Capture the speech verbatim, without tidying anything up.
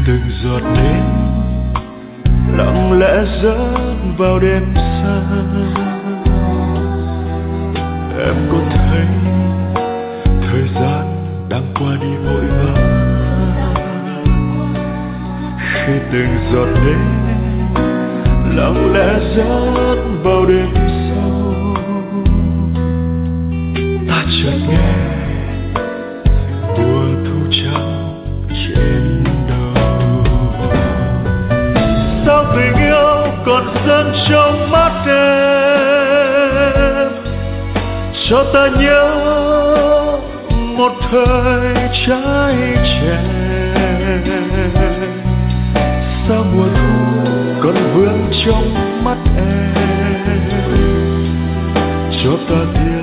từng giọt nến lặng lẽ rớt vào đêm xa. Em có thấy thời gian đang qua đi vội vã khi từng giọt nến lặng lẽ rớt vào đêm sâu. Ta chợt nghe mùa thu trắng trên đầu. Sao tình yêu còn dâng trong mắt em, cho ta nhớ một thời trai trẻ. Sao mùa thu còn vương trong mắt em, cho ta biết